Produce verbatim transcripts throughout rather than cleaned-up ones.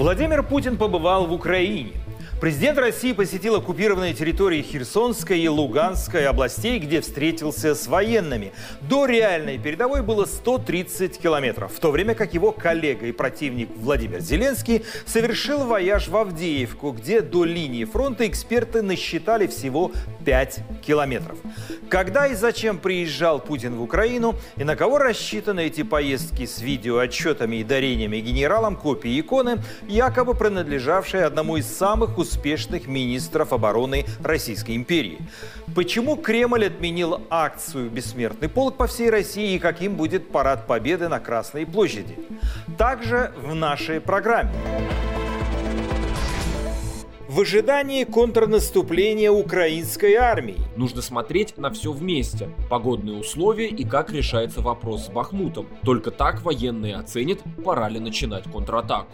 Владимир Путин побывал в Украине. Президент России посетил оккупированные территории Херсонской и Луганской областей, где встретился с военными. До реальной передовой было сто тридцать километров, в то время как его коллега и противник Владимир Зеленский совершил вояж в Авдеевку, где до линии фронта эксперты насчитали всего пять километров. Когда и зачем приезжал Путин в Украину и на кого рассчитаны эти поездки с видеоотчетами и дарениями генералам копии иконы, якобы принадлежавшей одному из самых успешных успешных министров обороны Российской империи. Почему Кремль отменил акцию «Бессмертный полк» по всей России и каким будет парад Победы на Красной площади? Также в нашей программе. В ожидании контрнаступления украинской армии. Нужно смотреть на все вместе. Погодные условия и как решается вопрос с Бахмутом. Только так военные оценят, пора ли начинать контратаку.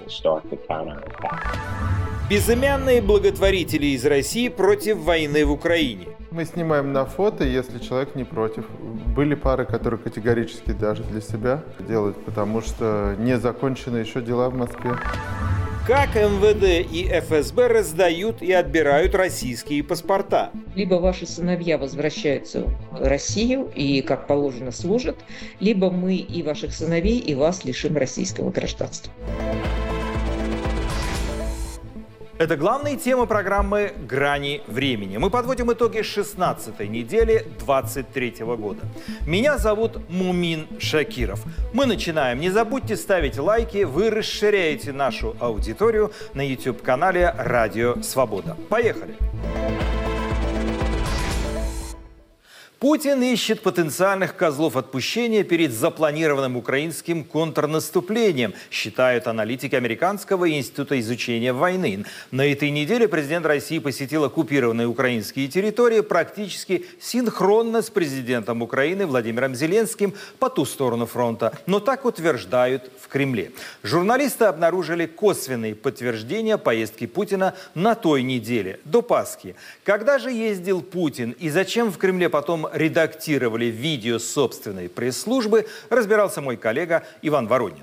Безымянные благотворители из России против войны в Украине. Мы снимаем на фото, если человек не против. Были пары, которые категорически даже для себя делают, потому что не закончены еще дела в Москве. Как эм вэ дэ и эф эс бэ раздают и отбирают российские паспорта. Либо ваши сыновья возвращаются в Россию и, как положено, служат, либо мы и ваших сыновей, и вас лишим российского гражданства. Это главные темы программы «Грани времени». Мы подводим итоги шестнадцатой недели двадцать третьего года. Меня зовут Мумин Шакиров. Мы начинаем. Не забудьте ставить лайки. Вы расширяете нашу аудиторию на YouTube-канале «Радио Свобода». Поехали! Путин ищет потенциальных козлов отпущения перед запланированным украинским контрнаступлением, считают аналитики Американского института изучения войны. На этой неделе президент России посетил оккупированные украинские территории практически синхронно с президентом Украины Владимиром Зеленским по ту сторону фронта. Но так утверждают в Кремле. Журналисты обнаружили косвенные подтверждения поездки Путина на той неделе, до Пасхи. Когда же ездил Путин и зачем в Кремле потом редактировали видео собственной пресс-службы, разбирался мой коллега Иван Воронин.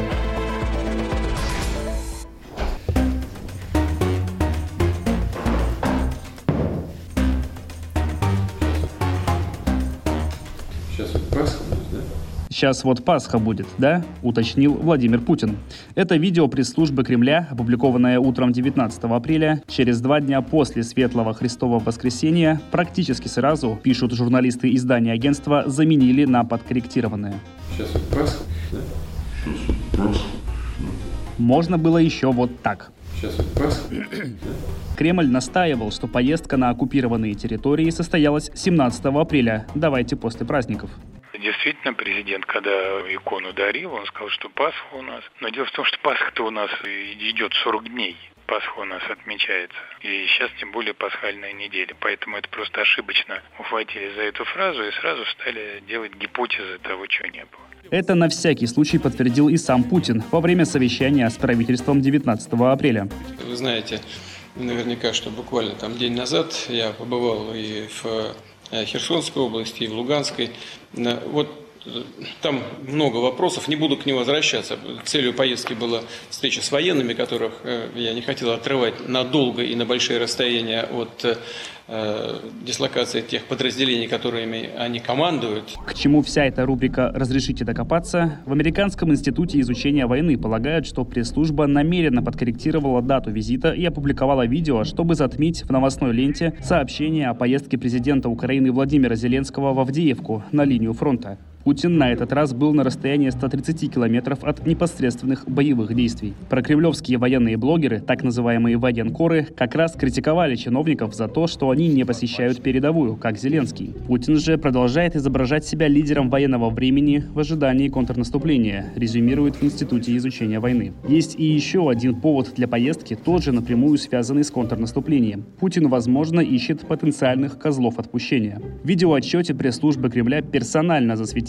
Сейчас вот Пасха будет, да? Сейчас вот Пасха будет, да? Уточнил Владимир Путин. Это видео пресс-службы Кремля, опубликованное утром девятнадцатого апреля, через два дня после Светлого Христового воскресения, практически сразу, пишут журналисты издания агентства, заменили на подкорректированное. Сейчас вот Пасха, да? Можно было еще вот так. Сейчас вот Пасха, да? Кремль настаивал, что поездка на оккупированные территории состоялась семнадцатого апреля. Давайте после праздников. Действительно, президент, когда икону дарил, он сказал, что Пасха у нас. Но дело в том, что Пасха-то у нас идет сорок дней. Пасха у нас отмечается. И сейчас тем более пасхальная неделя. Поэтому это просто ошибочно ухватили за эту фразу и сразу стали делать гипотезы того, чего не было. Это на всякий случай подтвердил и сам Путин во время совещания с правительством девятнадцатого апреля. Вы знаете, наверняка, что буквально там день назад я побывал и в Херсонской области, и в Луганской. Вот там много вопросов, не буду к ним возвращаться. Целью поездки была встреча с военными, которых я не хотел отрывать надолго и на большие расстояния от э, дислокации тех подразделений, которыми они командуют. К чему вся эта рубрика «Разрешите докопаться»? В Американском институте изучения войны полагают, что пресс-служба намеренно подкорректировала дату визита и опубликовала видео, чтобы затмить в новостной ленте сообщение о поездке президента Украины Владимира Зеленского в Авдеевку на линию фронта. Путин на этот раз был на расстоянии ста тридцати километров от непосредственных боевых действий. Прокремлевские военные блогеры, так называемые военкоры, как раз критиковали чиновников за то, что они не посещают передовую, как Зеленский. Путин же продолжает изображать себя лидером военного времени в ожидании контрнаступления, резюмирует в Институте изучения войны. Есть и еще один повод для поездки, тоже напрямую связанный с контрнаступлением. Путин, возможно, ищет потенциальных козлов отпущения. В видеоотчете пресс-службы Кремля персонально засветили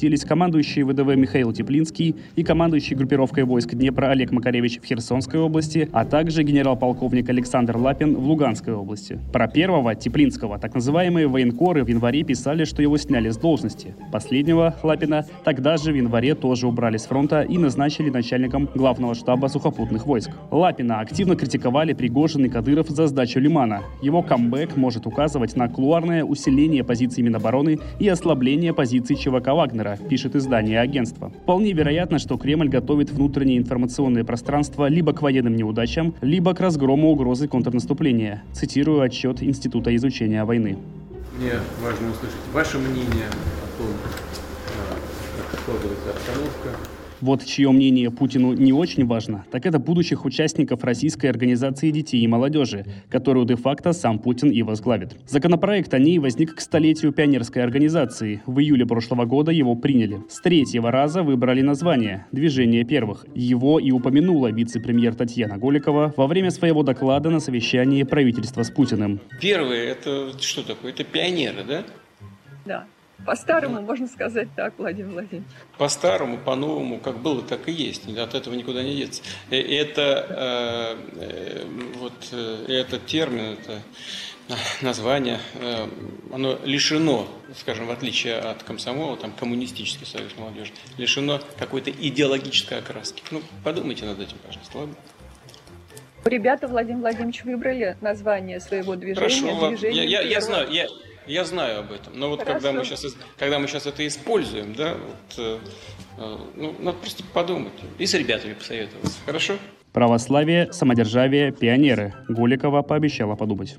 обратились командующий ВДВ Михаил Теплинский и командующий группировкой войск Днепра Олег Макаревич в Херсонской области, а также генерал-полковник Александр Лапин в Луганской области. Про первого, Теплинского, так называемые военкоры в январе писали, что его сняли с должности. Последнего, Лапина, тогда же в январе тоже убрали с фронта и назначили начальником главного штаба сухопутных войск. Лапина активно критиковали Пригожин и Кадыров за сдачу Лимана. Его камбэк может указывать на кулуарное усиление позиций Минобороны и ослабление позиций ЧВК Вагнера, пишет издание агентства. Вполне вероятно, что Кремль готовит внутреннее информационное пространство либо к военным неудачам, либо к разгрому угрозы контрнаступления. Цитирую отчет Института изучения войны. Мне важно услышать ваше мнение о том, как складывается обстановка. Вот чье мнение Путину не очень важно, так это будущих участников Российской организации детей и молодежи, которую де-факто сам Путин и возглавит. Законопроект о ней возник к столетию пионерской организации. В июле прошлого года его приняли. С третьего раза выбрали название «Движение первых». Его и упомянула вице-премьер Татьяна Голикова во время своего доклада на совещании правительства с Путиным. Первые, это что такое? Это пионеры, да? Да. По-старому, можно сказать так, Владимир Владимирович. По-старому, по-новому, как было, так и есть. От этого никуда не деться. Это, э, вот, этот термин, это название, э, оно лишено, скажем, в отличие от комсомола, там, коммунистический союз молодежи, лишено какой-то идеологической окраски. Ну, подумайте над этим, пожалуйста, ладно? Ребята, Владимир Владимирович, выбрали название своего движения. Хорошо, движение я, я, я знаю, я... Я знаю об этом, но вот когда мы, сейчас, когда мы сейчас это используем, да, вот, э, э, ну, надо просто подумать и с ребятами посоветоваться, хорошо? Православие, самодержавие, пионеры. Голикова пообещала подумать.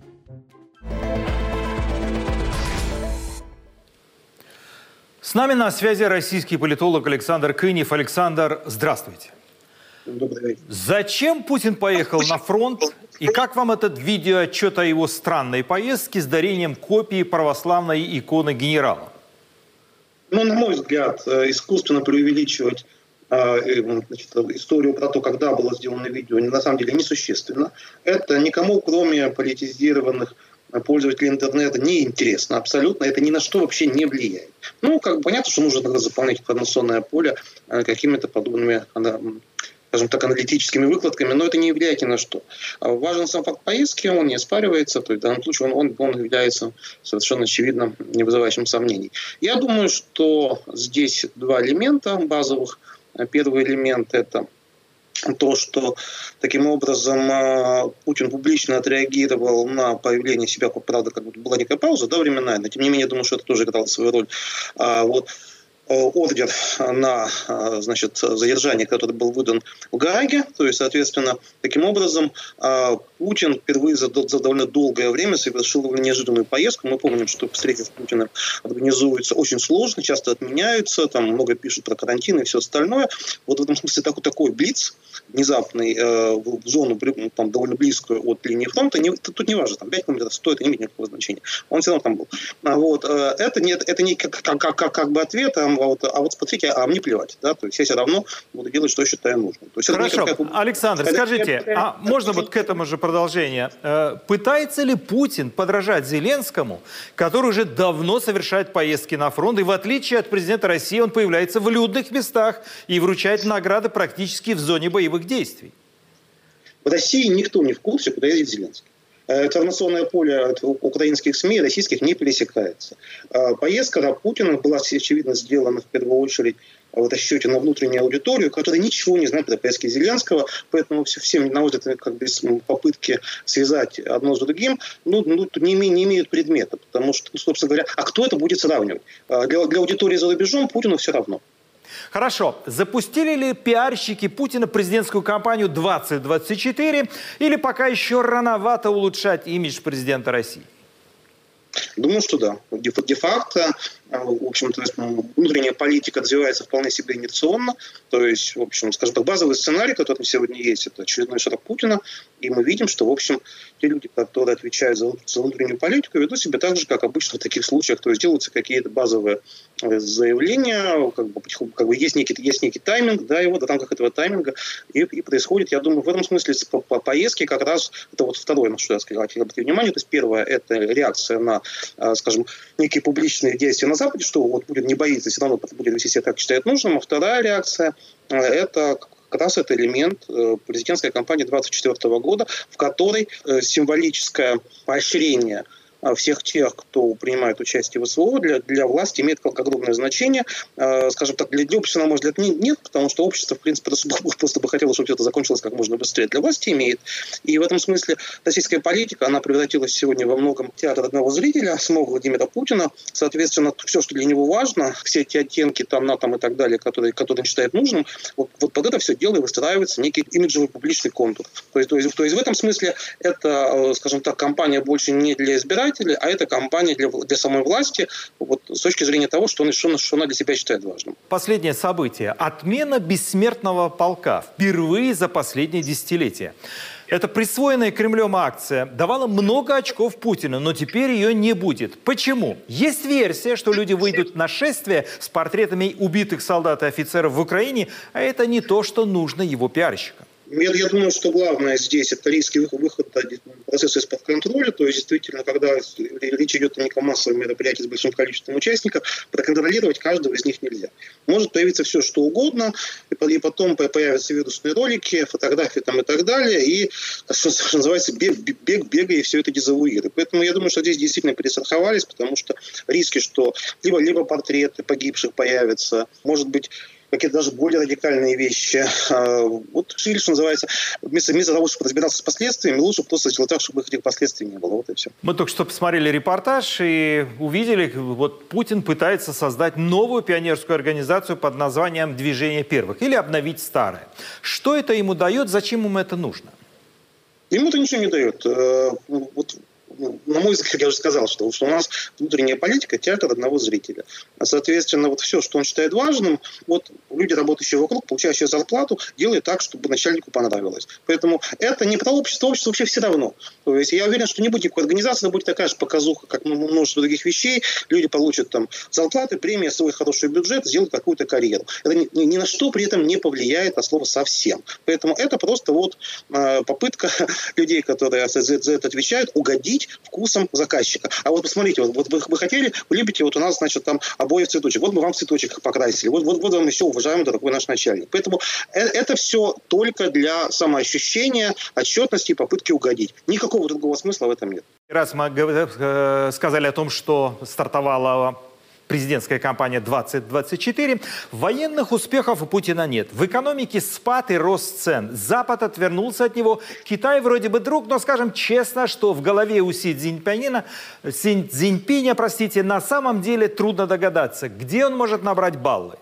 С нами на связи российский политолог Александр Кынев. Александр, здравствуйте. Добрый вечер. Зачем Путин поехал на фронт? И как вам этот видеоотчет о его странной поездке с дарением копии православной иконы генерала? Ну, на мой взгляд, искусственно преувеличивать значит, историю про то, когда было сделано видео, на самом деле несущественно. Это никому, кроме политизированных пользователей интернета, не интересно абсолютно. Это ни на что вообще не влияет. Ну, как бы понятно, что нужно тогда заполнять информационное поле какими-то подобными, скажем так, аналитическими выкладками, но это не влияет ни на что. Важен сам факт поездки, он не оспаривается, то есть в данном случае он, он, он является совершенно очевидно не вызывающим сомнений. Я думаю, что здесь два элемента базовых. Первый элемент – это то, что таким образом Путин публично отреагировал на появление себя, правда, как будто была некая пауза, да, временная, но тем не менее, я думаю, что это тоже играло свою роль. А, вот, ордер на, значит, задержание, который был выдан в Гааге. То есть, соответственно, таким образом Путин впервые за, за довольно долгое время совершил неожиданную поездку. Мы помним, что встречи с Путиным организуются очень сложно, часто отменяются, там много пишут про карантин и все остальное. Вот в этом смысле такой, такой блиц внезапный э, в зону там, довольно близкую от линии фронта, не, тут не важно, там пять километров, сто, это не имеет никакого значения. Он все равно там был. А вот, э, это, не, это не как, как, как, как бы ответ, а вот, а вот смотрите, а мне плевать. Да? То есть я все равно буду делать, что считаю нужным. То есть, хорошо. Какая... Александр, скажите, а можно вот к этому же продолжение? Пытается ли Путин подражать Зеленскому, который уже давно совершает поездки на фронт, и в отличие от президента России он появляется в людных местах и вручает награды практически в зоне боевых действий? В России никто не в курсе, куда едет Зеленский. Информационное поле украинских СМИ, российских, не пересекается. Поездка Путина была, очевидно, сделана в первую очередь в расчете на внутреннюю аудиторию, которая ничего не знает про поездки Зеленского, поэтому всем, на мой взгляд, как бы попытки связать одно с другим, ну, ну не, не имеют предмета, потому что, ну, собственно говоря, а кто это будет сравнивать? Для, для аудитории за рубежом Путину все равно. Хорошо. Запустили ли пиарщики Путина президентскую кампанию двадцать двадцать четыре или пока еще рановато улучшать имидж президента России? Думаю, что да. Де-факто, в общем-то, внутренняя политика развивается вполне себе инерционно. То есть, в общем, скажем так, базовый сценарий, который сегодня есть, это очередной шаг Путина. И мы видим, что, в общем, те люди, которые отвечают за, за внутреннюю политику, ведут себя так же, как обычно в таких случаях. То есть делаются какие-то базовые заявления, как бы, как бы есть, некий, есть некий тайминг, да, и вот в рамках этого тайминга и, и происходит, я думаю, в этом смысле по, по поездке как раз это вот второе, на что я сказал, хотел обратить внимание. То есть первое – это реакция на, скажем, некие публичные действия на Западе, что вот Путин не боится, все равно будет вести себя так, считает нужным. А вторая реакция – это как раз это элемент президентской кампании двадцать четвёртого года, в которой символическое поощрение всех тех, кто принимает участие в СВО, для, для власти имеет огромное значение. Э, скажем так, для, для общества, на мой взгляд, не, нет, потому что общество, в принципе, просто бы хотело, чтобы это закончилось как можно быстрее. Для власти имеет. И в этом смысле российская политика, она превратилась сегодня во многом в театр одного зрителя, самого Владимира Путина. Соответственно, все, что для него важно, все эти оттенки там, на, там и так далее, которые, которые он считает нужным, вот, вот под это все дело и выстраивается некий имиджевый публичный контур. То есть, то есть, то есть в этом смысле это, скажем так, кампания больше не для избирателей, а это кампания для, для самой власти вот, с точки зрения того, что, он, что, что она для себя считает важным. Последнее событие. Отмена бессмертного полка. Впервые за последние десятилетия. Эта присвоенная Кремлем акция давала много очков Путину, но теперь ее не будет. Почему? Есть версия, что люди выйдут на шествие с портретами убитых солдат и офицеров в Украине, а это не то, что нужно его пиарщикам. Я, я думаю, что главное здесь – это риски выхода процесса из-под контроля. То есть, действительно, когда речь идет о неком массовом мероприятии с большим количеством участников, проконтролировать каждого из них нельзя. Может появиться все, что угодно, и потом появятся вирусные ролики, фотографии там и так далее, и, что называется, бег, бег, бега и все это дезавуирует. Поэтому я думаю, что здесь действительно перестраховались, потому что риски, что либо, либо портреты погибших появятся, может быть, какие-то даже более радикальные вещи. Вот решили, что называется, вместо, вместо того, чтобы разбираться с последствиями, лучше просто сделать так, чтобы этих последствий не было. Вот и все. Мы только что посмотрели репортаж и увидели, вот Путин пытается создать новую пионерскую организацию под названием «Движение первых» или обновить старое. Что это ему дает, зачем ему это нужно? Ему это ничего не дает. Вот, на мой взгляд, я уже сказал, что, что у нас внутренняя политика – театр одного зрителя. А, соответственно, вот все, что он считает важным, вот люди, работающие вокруг, получающие зарплату, делают так, чтобы начальнику понравилось. Поэтому это не про общество, общество вообще все равно. То есть я уверен, что не будет никакой организации, будет такая же показуха, как множество других вещей. Люди получат там зарплаты, премии, свой хороший бюджет, сделают какую-то карьеру. Это ни, ни на что при этом не повлияет, от слова совсем. Поэтому это просто вот э, попытка людей, которые за, за это отвечают, угодить вкусом заказчика. А вот посмотрите, вот, вот вы, вы хотели, вы любите, вот у нас, значит, там обои в цветочек. Вот мы вам цветочек покрасили. Вот, вот, вот вам еще, уважаемый дорогой наш начальник. Поэтому это все только для самоощущения, отчетности и попытки угодить. Никакого другого смысла в этом нет. Раз мы сказали о том, что стартовала президентская кампания двадцать двадцать четыре, военных успехов у Путина нет. В экономике спад и рост цен. Запад отвернулся от него. Китай вроде бы друг, но скажем честно, что в голове у Си Цзиньпиня, Си Цзиньпиня, простите, на самом деле трудно догадаться, где он может набрать баллы.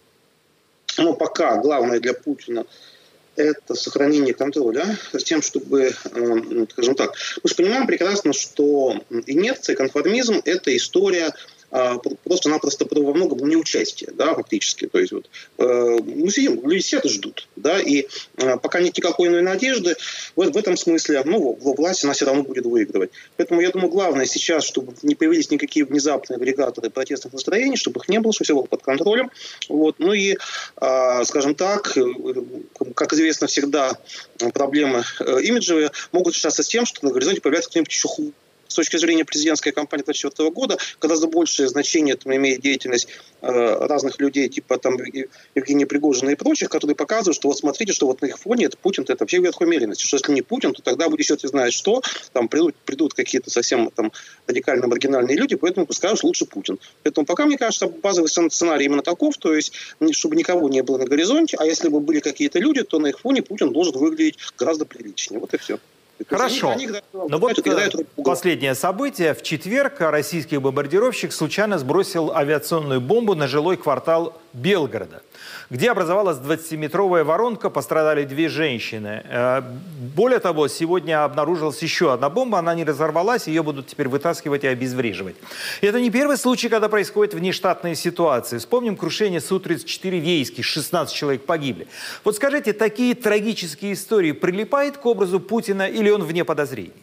Ну, пока главное для Путина это сохранение контроля с тем, чтобы, скажем так, мы же понимаем прекрасно, что инерция, конформизм – это история просто-напросто во многом неучастие, да, фактически. То есть вот, э, мы сидим, люди сидят и ждут, да, и э, пока нет никакой иной надежды, в, в этом смысле, ну, власть она все равно будет выигрывать. Поэтому я думаю, главное сейчас, чтобы не появились никакие внезапные агрегаторы протестных настроений, чтобы их не было, чтобы все было под контролем. Вот. Ну и, э, скажем так, э, как известно, всегда проблемы э, имиджевые могут решаться с тем, что на горизонте появляется кто-нибудь еще хуже. С точки зрения президентской кампании двадцать четвёртого года гораздо большее значение там имеет деятельность э, разных людей, типа там Евгения Пригожина и прочих, которые показывают, что вот смотрите, что вот на их фоне это Путин, это вообще верх умеренности. Что если не Путин, то тогда будет еще ты знаешь что, там придут, придут какие-то совсем там радикально маргинальные люди, поэтому пускай уж лучше Путин. Поэтому пока, мне кажется, базовый сценарий именно таков, то есть чтобы никого не было на горизонте, а если бы были какие-то люди, то на их фоне Путин должен выглядеть гораздо приличнее. Вот и все. Хорошо. Но вот последнее событие. В четверг российский бомбардировщик случайно сбросил авиационную бомбу на жилой квартал Белгорода, где образовалась двадцатиметровая воронка, пострадали две женщины. Более того, сегодня обнаружилась еще одна бомба, она не разорвалась, ее будут теперь вытаскивать и обезвреживать. Это не первый случай, когда происходят внештатные ситуации. Вспомним крушение Су тридцать четыре в Ейске, шестнадцать человек погибли. Вот скажите, такие трагические истории прилипают к образу Путина или он вне подозрений?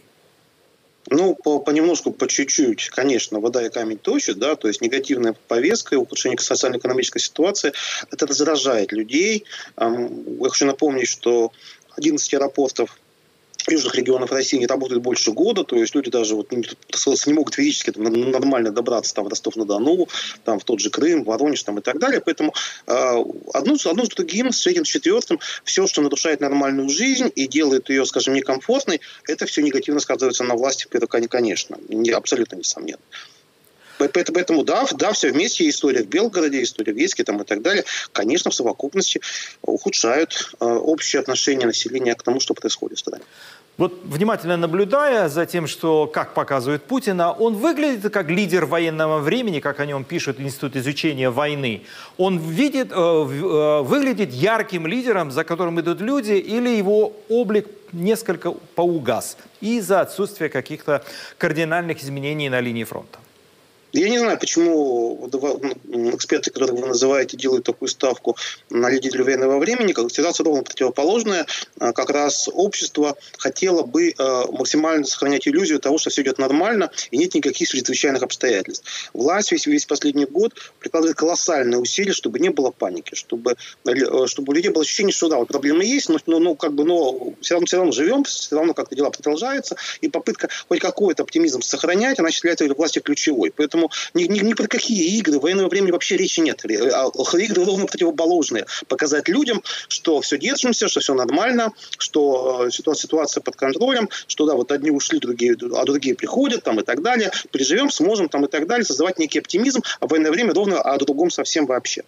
Ну, по, понемножку, по чуть-чуть, конечно, вода и камень точат, да, то есть негативная повестка и ухудшение социально-экономической ситуации, это раздражает людей. Я хочу напомнить, что одиннадцать аэропортов южных регионов России не работают больше года, то есть люди даже вот не, не могут физически там, нормально добраться там, в Ростов-на-Дону, там, в тот же Крым, Воронеж там, и так далее. Поэтому э, одну, одну с другим, с третьим, с четвертым, все, что нарушает нормальную жизнь и делает ее, скажем, некомфортной, это все негативно сказывается на власти, это, конечно, не, абсолютно несомненно. Поэтому да, да, все вместе, история в Белгороде, история в Ейске там, и так далее, конечно, в совокупности ухудшают э, общее отношение населения к тому, что происходит в стране. Вот внимательно наблюдая за тем, что, как показывает Путина, он выглядит как лидер военного времени, как о нем пишет Институт изучения войны. Он видит, э, э, выглядит ярким лидером, за которым идут люди, или его облик несколько поугас из-за отсутствия каких-то кардинальных изменений на линии фронта? Я не знаю, почему эксперты, которых вы называете, делают такую ставку на лидеров военного времени. Ситуация ровно противоположная. Как раз общество хотело бы максимально сохранять иллюзию того, что все идет нормально и нет никаких чрезвычайных обстоятельств. Власть весь, весь последний год прикладывает колоссальные усилия, чтобы не было паники, чтобы, чтобы у людей было ощущение, что да, вот проблемы есть, но, но, но, как бы, но все, равно, все равно живем, все равно как-то дела продолжаются, и попытка хоть какой-то оптимизм сохранять, она считается для власти ключевой. Поэтому Ни, ни, ни про какие игры военного времени вообще речи нет. Игры ровно противоположные. Показать людям, что все держимся, что все нормально, что ситуация, ситуация под контролем, что да, вот одни ушли, другие, а другие приходят там, и так далее. Переживем, сможем там, и так далее. Создавать некий оптимизм, а военное время ровно о другом совсем вообще.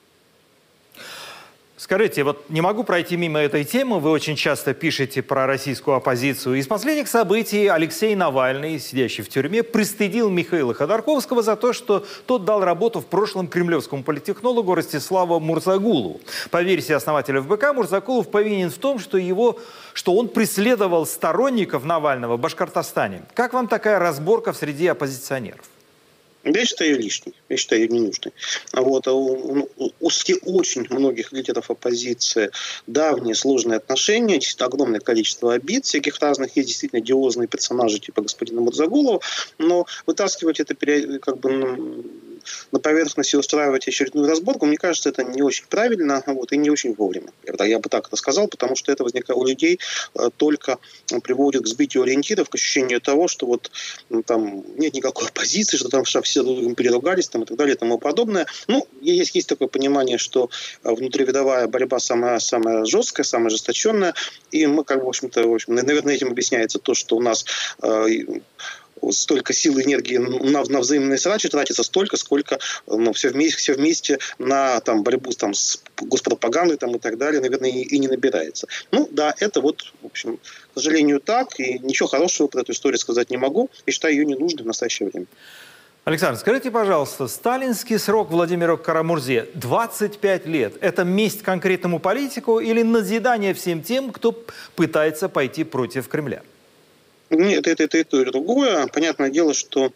Скажите, вот не могу пройти мимо этой темы. Вы очень часто пишете про российскую оппозицию. Из последних событий Алексей Навальный, сидящий в тюрьме, пристыдил Михаила Ходорковского за то, что тот дал работу в прошлом кремлевскому политтехнологу Ростиславу Мурзагулову. По версии основателя эф бэ ка, Мурзагулов повинен в том, что, его, что он преследовал сторонников Навального в Башкортостане. Как вам такая разборка среди оппозиционеров? Я считаю ее лишней, я считаю ее ненужной. Вот. У, у, у очень многих лидеров оппозиции давние сложные отношения, огромное количество обид всяких разных, есть действительно одиозные персонажи типа господина Мурзагулова, но вытаскивать это как бы на поверхность и устраивать очередную разборку, мне кажется, это не очень правильно, вот, и не очень вовремя. Я бы так это сказал, потому что это возникает у людей только приводит к сбитию ориентиров, к ощущению того, что вот там нет никакой оппозиции, что там все переругались там, и так далее и тому подобное. Ну, есть, есть такое понимание, что внутривидовая борьба самая, самая жесткая, самая ожесточенная, и мы, как бы, в общем-то, в общем, наверное, этим объясняется то, что у нас э, столько сил и энергии на, на взаимные срачи тратится столько, сколько ну, все, вместе, все вместе на там, борьбу там, с госпропагандой там, и так далее, наверное, и, и не набирается. Ну, да, это вот, в общем, к сожалению, так, и ничего хорошего про эту историю сказать не могу, и считаю ее ненужной в настоящее время. Александр, скажите, пожалуйста, сталинский срок Владимира Карамурзе двадцать пять лет – это месть конкретному политику или назидание всем тем, кто пытается пойти против Кремля? Нет, это, это и то, и другое. Понятное дело, что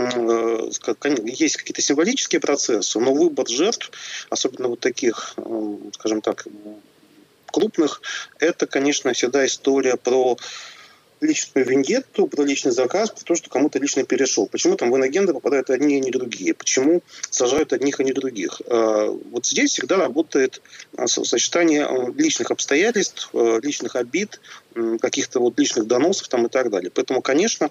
э, есть какие-то символические процессы, но выбор жертв, особенно вот таких, э, скажем так, крупных, это, конечно, всегда история про личную вендетту, про личный заказ, про то, что кому-то лично перешел. Почему там в инагенты попадают одни, а не другие? Почему сажают одних, а не других? Вот здесь всегда работает сочетание личных обстоятельств, личных обид, каких-то вот личных доносов там и так далее. Поэтому, конечно,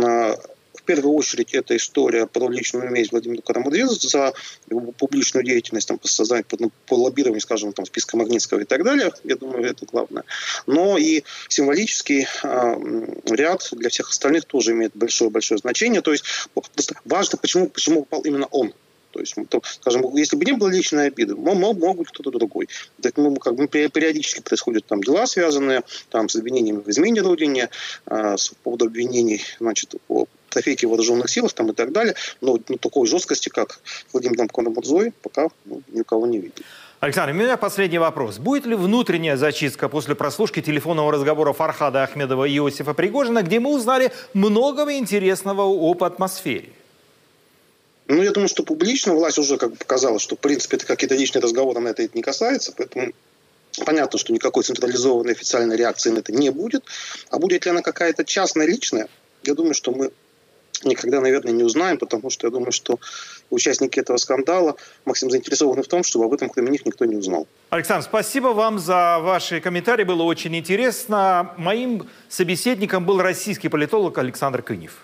в первую очередь это история про личную месть Владимира Карамурзе за его публичную деятельность там, по созданию, по, по лоббированию, скажем, там, списка Магнитского и так далее. Я думаю, это главное. Но и символический э, ряд для всех остальных тоже имеет большое-большое значение. То есть важно, почему, почему упал именно он. То есть, то, скажем, если бы не было личной обиды, мог, мог быть кто-то другой. Так, ну, как бы периодически происходят там дела, связанные там, с обвинениями в измене Родине, э, с поводу обвинений значит, по трофейки в вооруженных силах там, и так далее. Но ну, такой жесткости, как Владимир Карамурзой, пока ну, никого не видит. Александр, у меня последний вопрос. Будет ли внутренняя зачистка после прослушки телефонного разговора Фархада Ахмедова и Иосифа Пригожина, где мы узнали многого интересного об атмосфере? Ну, я думаю, что публично власть уже как бы показала, что, в принципе, это какие-то личные разговоры, на это не касается, поэтому понятно, что никакой централизованной официальной реакции на это не будет. А будет ли она какая-то частная, личная, я думаю, что мы никогда, наверное, не узнаем, потому что я думаю, что участники этого скандала максимум заинтересованы в том, чтобы об этом, кроме них, никто не узнал. Александр, спасибо вам за ваши комментарии, было очень интересно. Моим собеседником был российский политолог Александр Кынев.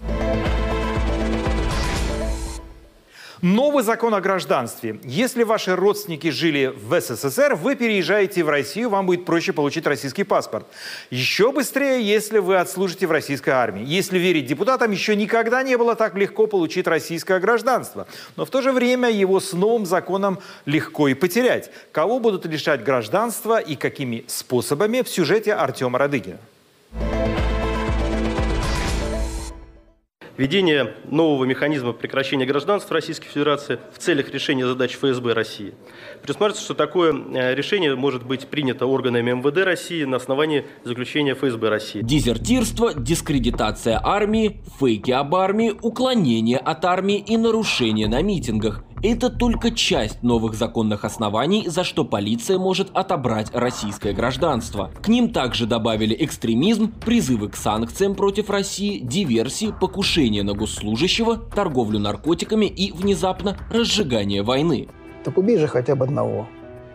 Новый закон о гражданстве. Если ваши родственники жили в СССР, вы переезжаете в Россию, вам будет проще получить российский паспорт. Еще быстрее, если вы отслужите в российской армии. Если верить депутатам, еще никогда не было так легко получить российское гражданство. Но в то же время его с новым законом легко и потерять. Кого будут лишать гражданства и какими способами, в сюжете Артема Радыгина. Введение нового механизма прекращения гражданства Российской Федерации в целях решения задач ФСБ России. Предусматривается, что такое решение может быть принято органами МВД России на основании заключения ФСБ России. Дезертирство, дискредитация армии, фейки об армии, уклонение от армии и нарушения на митингах. Это только часть новых законных оснований, за что полиция может отобрать российское гражданство. К ним также добавили экстремизм, призывы к санкциям против России, диверсии, покушение на госслужащего, торговлю наркотиками и, внезапно, разжигание войны. Так убей же хотя бы одного.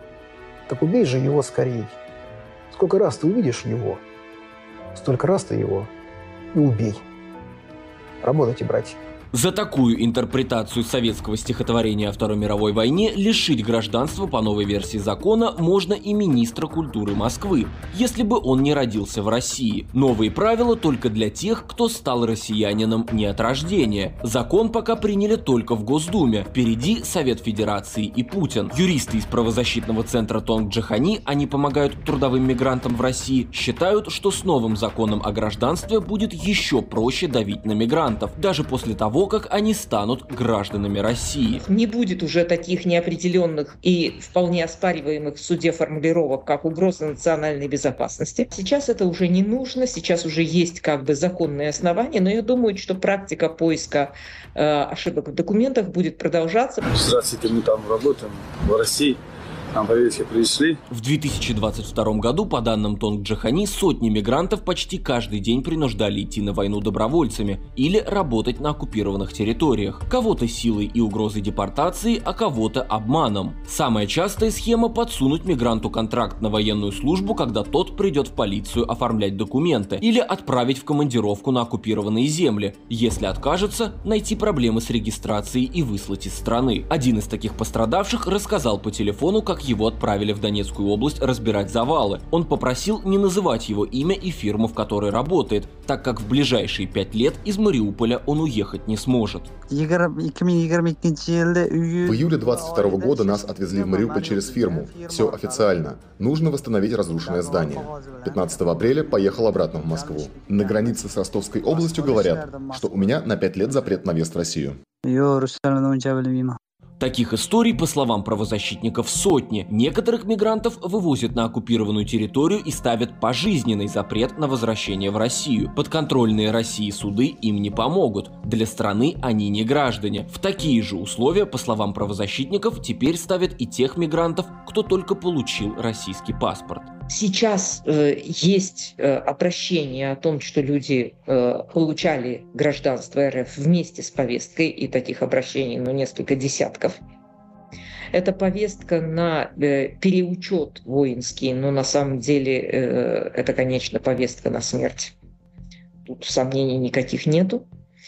Так убей же его скорей. Сколько раз ты увидишь его, столько раз ты его и убей. Работайте, братья. За такую интерпретацию советского стихотворения о Второй мировой войне лишить гражданства по новой версии закона можно и министра культуры Москвы, если бы он не родился в России. Новые правила только для тех, кто стал россиянином не от рождения. Закон пока приняли только в Госдуме. Впереди Совет Федерации и Путин. Юристы из правозащитного центра Тонг Джахани, они помогают трудовым мигрантам в России, считают, что с новым законом о гражданстве будет еще проще давить на мигрантов, даже после того, как они станут гражданами России. Не будет уже таких неопределенных и вполне оспариваемых в суде формулировок, как угроза национальной безопасности. Сейчас это уже не нужно, сейчас уже есть как бы законные основания, но я думаю, что практика поиска э, ошибок в документах будет продолжаться. Здравствуйте, мы там работаем в России. Нам повестки пришли. В две тысячи двадцать втором году, по данным Тонг Джахани, сотни мигрантов почти каждый день принуждали идти на войну добровольцами или работать на оккупированных территориях. Кого-то силой и угрозой депортации, а кого-то обманом. Самая частая схема — подсунуть мигранту контракт на военную службу, когда тот придет в полицию оформлять документы, или отправить в командировку на оккупированные земли. Если откажется, найти проблемы с регистрацией и выслать из страны. Один из таких пострадавших рассказал по телефону, как его отправили в Донецкую область разбирать завалы. Он попросил не называть его имя и фирму, в которой работает, так как в ближайшие пять лет из Мариуполя он уехать не сможет. В июле двадцать второго года нас отвезли в Мариуполь через фирму. Все официально. Нужно восстановить разрушенное здание. пятнадцатого апреля поехал обратно в Москву. На границе с Ростовской областью говорят, что у меня на пять лет запрет на въезд в Россию. Таких историй, по словам правозащитников, сотни. Некоторых мигрантов вывозят на оккупированную территорию и ставят пожизненный запрет на возвращение в Россию. Подконтрольные России суды им не помогут. Для страны они не граждане. В такие же условия, по словам правозащитников, теперь ставят и тех мигрантов, кто только получил российский паспорт. Сейчас э, есть э, обращение о том, что люди э, получали гражданство РФ вместе с повесткой, и таких обращений, ну, несколько десятков. Это повестка на э, переучет воинский, но на самом деле э, это, конечно, повестка на смерть. Тут сомнений никаких нету.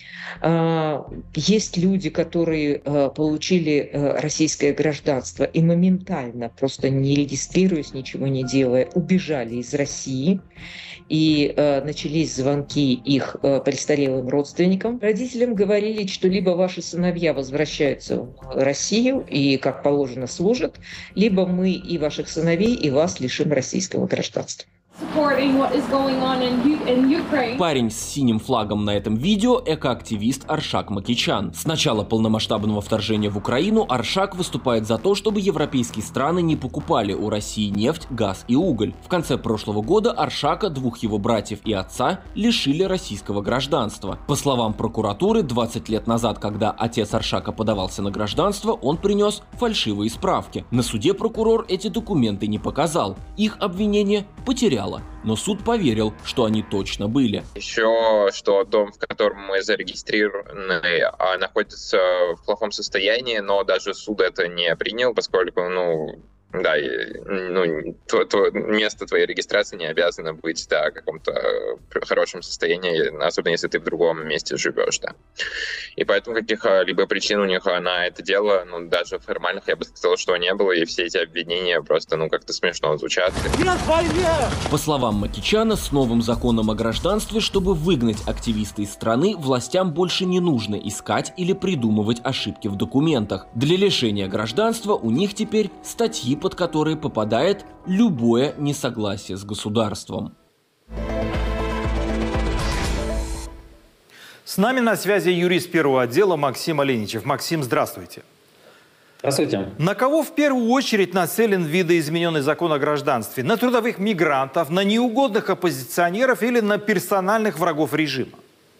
Есть люди, которые получили российское гражданство и моментально, просто не регистрируясь, ничего не делая, убежали из России. И начались звонки их престарелым родственникам. Родителям говорили, что либо ваши сыновья возвращаются в Россию и, как положено, служат, либо мы и ваших сыновей, и вас лишим российского гражданства. Парень с синим флагом на этом видео – экоактивист Аршак Макичан. С начала полномасштабного вторжения в Украину Аршак выступает за то, чтобы европейские страны не покупали у России нефть, газ и уголь. В конце прошлого года Аршака, двух его братьев и отца лишили российского гражданства. По словам прокуратуры, двадцать лет назад, когда отец Аршака подавался на гражданство, он принес фальшивые справки. На суде прокурор эти документы не показал. Их обвинение потеряло. Но суд поверил, что они точно были. Еще что дом, в котором мы зарегистрированы, находится в плохом состоянии, но даже суд это не принял, поскольку, ну, да, ну, то, то место твоей регистрации не обязано быть, да, в каком-то хорошем состоянии, особенно если ты в другом месте живешь, да. И поэтому каких-либо причин у них на это дело, ну, даже формальных, я бы сказал, что не было, и все эти обвинения просто, ну, как-то смешно звучат. По словам Макичана, с новым законом о гражданстве, чтобы выгнать активиста из страны, властям больше не нужно искать или придумывать ошибки в документах. Для лишения гражданства у них теперь статьи, под которые попадает любое несогласие с государством. С нами на связи юрист первого отдела Максим Оленичев. Максим, здравствуйте. Здравствуйте. На кого в первую очередь нацелен видоизмененный закон о гражданстве? На трудовых мигрантов, на неугодных оппозиционеров или на персональных врагов режима?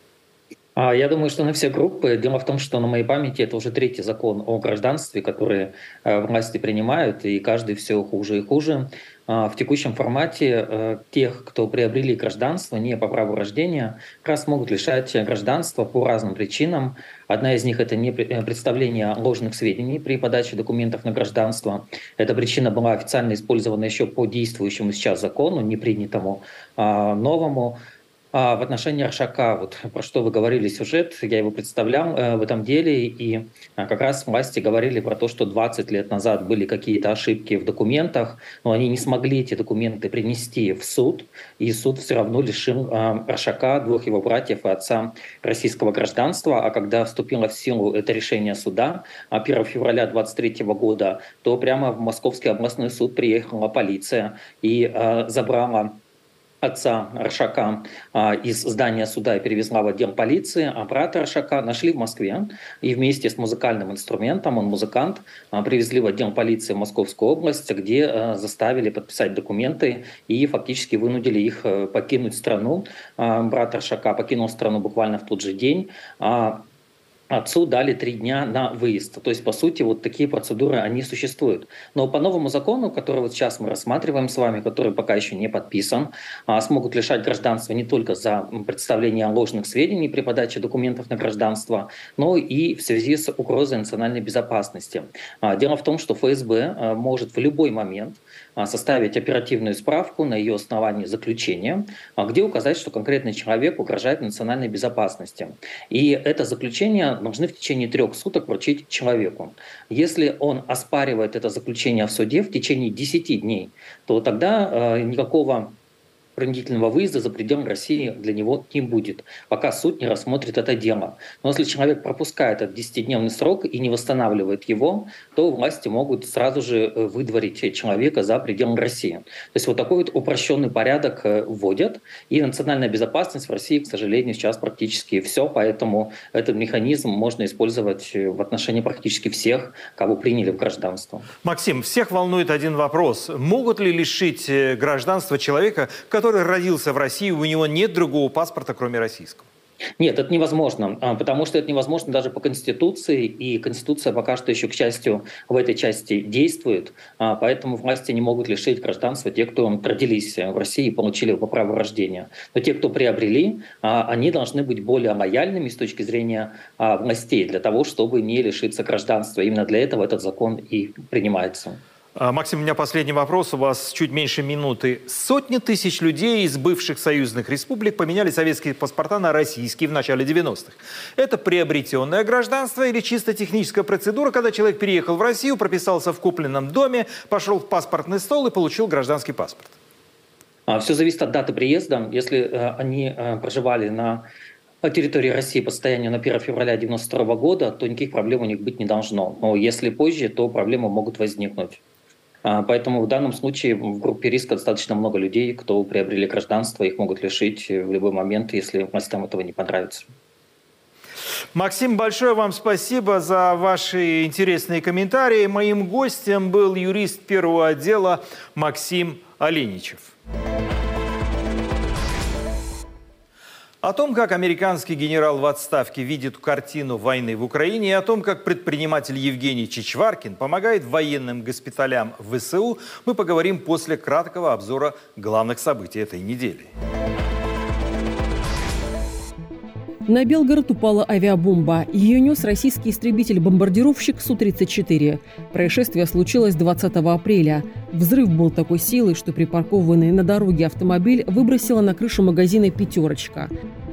Я думаю, что на все группы. Дело в том, что на моей памяти это уже третий закон о гражданстве, который власти принимают, и каждый все хуже и хуже. В текущем формате тех, кто приобрели гражданство не по праву рождения, как раз могут лишать гражданства по разным причинам. Одна из них — это не представление ложных сведений при подаче документов на гражданство. Эта причина была официально использована еще по действующему сейчас закону, не принятому, а новому. А в отношении Аршака, вот про что вы говорили, сюжет, я его представлял э, в этом деле, и а, как раз власти говорили про то, что двадцать лет назад были какие-то ошибки в документах, но они не смогли эти документы принести в суд, и суд все равно лишил э, Аршака, двух его братьев и отца российского гражданства. А когда вступило в силу это решение суда первого февраля две тысячи двадцать третьего года, то прямо в Московский областной суд приехала полиция и э, забрала отца Аршака а, из здания суда и перевезла в отдел полиции, а брата Аршака нашли в Москве и вместе с музыкальным инструментом, он музыкант, а, привезли в отдел полиции в Московскую область, где а, заставили подписать документы и фактически вынудили их а, покинуть страну. А, брат Аршака покинул страну буквально в тот же день. А, Отцу дали три дня на выезд. То есть, по сути, вот такие процедуры, они существуют. Но по новому закону, который вот сейчас мы рассматриваем с вами, который пока еще не подписан, смогут лишать гражданства не только за представление ложных сведений при подаче документов на гражданство, но и в связи с угрозой национальной безопасности. Дело в том, что эф эс бэ может в любой момент составить оперативную справку на ее основании заключения, где указать, что конкретный человек угрожает национальной безопасности. И это заключение должны в течение трех суток вручить человеку. Если он оспаривает это заключение в суде в течение десяти дней, то тогда э, никакого принудительного выезда за пределы России для него не будет, пока суд не рассмотрит это дело. Но если человек пропускает этот десятидневный срок и не восстанавливает его, то власти могут сразу же выдворить человека за пределы России. То есть вот такой вот упрощенный порядок вводят, и национальная безопасность в России, к сожалению, сейчас практически все, поэтому этот механизм можно использовать в отношении практически всех, кого приняли в гражданство. Максим, всех волнует один вопрос. Могут ли лишить гражданства человека, который который родился в России, у него нет другого паспорта, кроме российского? Нет, это невозможно, потому что это невозможно даже по Конституции, и Конституция пока что еще, к счастью, в этой части действует, поэтому власти не могут лишить гражданства те, кто родились в России и получили его по праву рождения. Но те, кто приобрели, они должны быть более лояльными с точки зрения властей для того, чтобы не лишиться гражданства. Именно для этого этот закон и принимается. Максим, у меня последний вопрос. У вас чуть меньше минуты. Сотни тысяч людей из бывших союзных республик поменяли советские паспорта на российские в начале девяностых. Это приобретенное гражданство или чисто техническая процедура, когда человек переехал в Россию, прописался в купленном доме, пошел в паспортный стол и получил гражданский паспорт? Все зависит от даты приезда. Если э, они э, проживали на территории России по состоянию на первое февраля девяносто второго года, то никаких проблем у них быть не должно. Но если позже, то проблемы могут возникнуть. Поэтому в данном случае в группе риска достаточно много людей, кто приобрели гражданство, их могут лишить в любой момент, если властям этого не понравится. Максим, большое вам спасибо за ваши интересные комментарии. Моим гостем был юрист первого отдела Максим Оленичев. О том, как американский генерал в отставке видит картину войны в Украине, и о том, как предприниматель Евгений Чичваркин помогает военным госпиталям в ВСУ, мы поговорим после краткого обзора главных событий этой недели. На Белгород упала авиабомба. Ее нес российский истребитель-бомбардировщик Су тридцать четыре. Происшествие случилось двадцатого апреля. Взрыв был такой силы, что припаркованный на дороге автомобиль выбросило на крышу магазина «Пятерочка».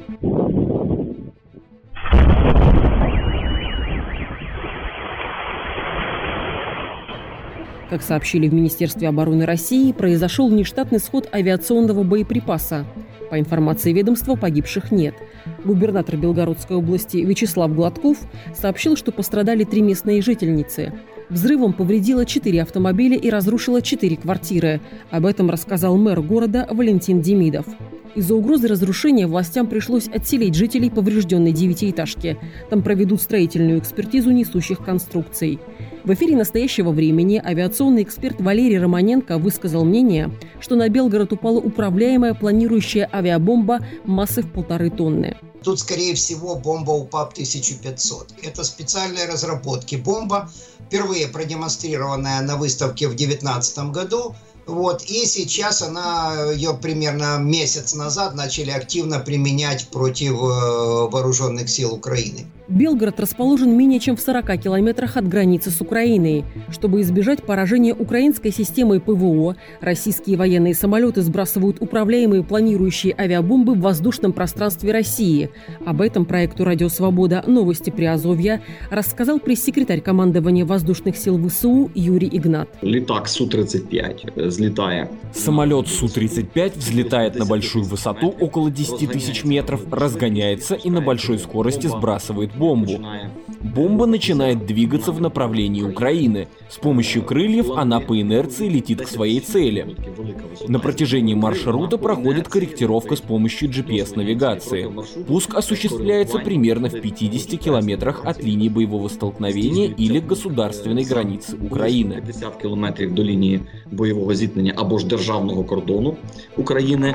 Как сообщили в Министерстве обороны России, произошел нештатный сход авиационного боеприпаса. По информации ведомства, погибших нет. Губернатор Белгородской области Вячеслав Гладков сообщил, что пострадали три местные жительницы. Взрывом повредило четыре автомобиля и разрушило четыре квартиры. Об этом рассказал мэр города Валентин Демидов. Из-за угрозы разрушения властям пришлось отселить жителей поврежденной девятиэтажки. Там проведут строительную экспертизу несущих конструкций. В эфире «Настоящего времени» авиационный эксперт Валерий Романенко высказал мнение, что на Белгород упала управляемая планирующая авиабомба массой в полторы тонны. Тут, скорее всего, бомба УПАП тысяча пятьсот. Это специальные разработки. Бомба, впервые продемонстрированная на выставке в две тысячи девятнадцатом году. Вот, и сейчас она, ее примерно месяц назад начали активно применять против э, вооруженных сил Украины. Белгород расположен менее чем в сорока километрах от границы с Украиной. Чтобы избежать поражения украинской системой ПВО, российские военные самолеты сбрасывают управляемые планирующие авиабомбы в воздушном пространстве России. Об этом проекту «Радио Свобода. Новости Приазовья» рассказал пресс-секретарь командования воздушных сил ВСУ Юрий Игнат. Летак Су тридцать пять взлетая. Самолет Су тридцать пять взлетает на большую высоту, около десяти тысяч метров, разгоняется и на большой скорости сбрасывает бомбу. Бомба начинает двигаться в направлении Украины. С помощью крыльев она по инерции летит к своей цели. На протяжении маршрута проходит корректировка с помощью джи пи эс-навигации. Пуск осуществляется примерно в пятидесяти километрах от линии боевого столкновения или государственной границы України. п'ятдесят кілометрів до лінії бойового зіткнення або ж державного кордону України.